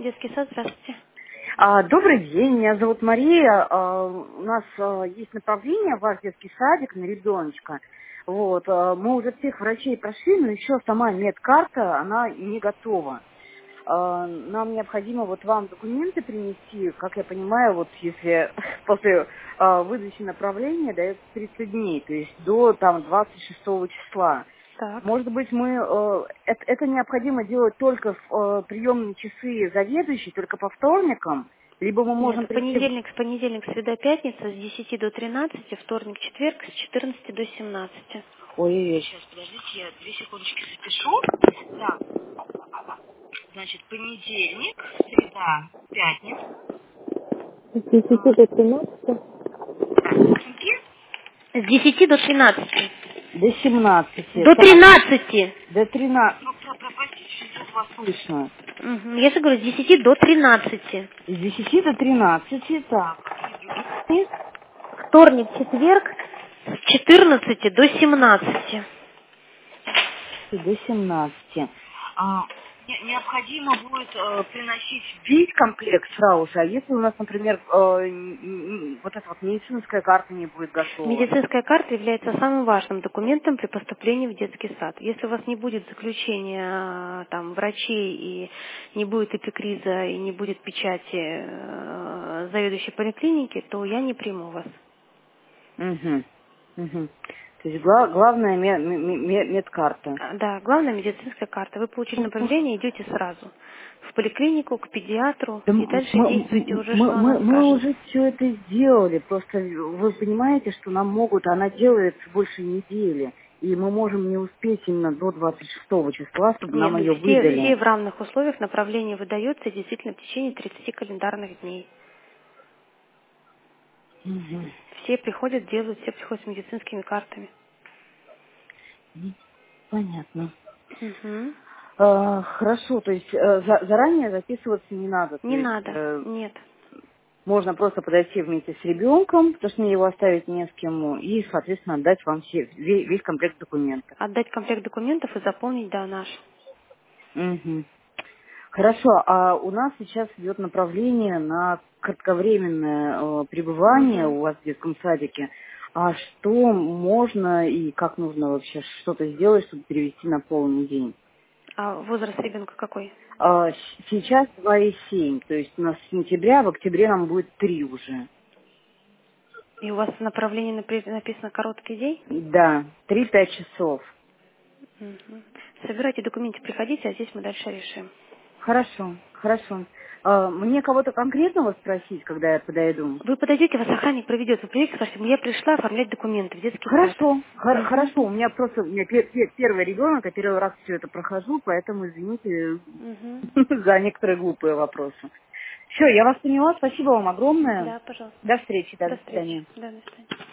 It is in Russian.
Детский сад, здравствуйте. Добрый день, меня зовут Мария. У нас есть направление в ваш детский садик на ребеночка. Вот, мы уже всех врачей прошли, но еще сама медкарта, она не готова. Нам необходимо вот вам документы принести, как я понимаю, вот если после выдачи направления дается 30 дней, то есть до там 26 числа. Так. Может быть, это необходимо делать только в приемные часы заведующей, только по вторникам, либо мы Нет, можем прийти... понедельник, среда, пятница с 10 до 13, вторник, четверг с 14 до 17. Ой, сейчас, подождите, я 2 секундочки запишу. Так, значит, понедельник, среда, пятница. С 10 до 13? Так, сколько? С 10 до 13. До 17. До Так, 13. до 13. Ну, простите, что вас слышно. Мгм. Я же говорю, с 10 до 13. С 10 до 13, так. И Вторник, четверг с 14 до 17. до 17. Необходимо будет приносить весь комплект сразу же. А если у нас, например, вот эта вот медицинская карта не будет готова? Медицинская карта является самым важным документом при поступлении в детский сад. Если у вас не будет заключения там, врачей, и не будет эпикриза, и не будет печати заведующей поликлиники, то я не приму вас. Угу. Угу. То есть главная медкарта. Да, главное медицинская карта. Вы получили направление, идете сразу в поликлинику, к педиатру, Да и дальше действуйте уже, что она мы скажет. уже все это сделали. Просто вы понимаете, что нам могут, она делается больше недели. И мы можем не успеть именно до 26 числа, чтобы Нет, нам ее все выдали. в равных условиях направление выдается действительно в течение 30 календарных дней. Мгм. Все приходят, делают, все приходят с медицинскими картами. Понятно. Мгм. Хорошо, то есть заранее записываться не надо. То Не есть надо, нет. можно просто подойти вместе с ребенком, потому что мне его оставить не с кем, и, соответственно, отдать вам весь комплект документов. Отдать комплект документов и заполнить, да, наш. Мгм. Хорошо, а у нас сейчас идет направление на кратковременное пребывание Мгм. у вас в детском садике. А что можно и как нужно вообще что-то сделать, чтобы перевести на полный день? А возраст ребенка какой? Сейчас 2,7, то есть у нас с сентября, в октябре нам будет 3 уже. И у вас в направлении написано короткий день? Да, 3-5 часов. Мгм. Собирайте документы, приходите, а здесь мы дальше решим. Хорошо, хорошо. Мне кого-то конкретного спросить, когда я подойду? Вы подойдете, вас охранник проведет. Вы приедете, скажете, я пришла оформлять документы в детский сад. Хорошо, Мгм. хорошо. У меня первый ребенок, я первый раз все это прохожу, поэтому извините Мгм. за некоторые глупые вопросы. Все, я вас поняла. Спасибо вам огромное. Да, пожалуйста. До встречи, да, До до встречи. свидания. Да, до свидания.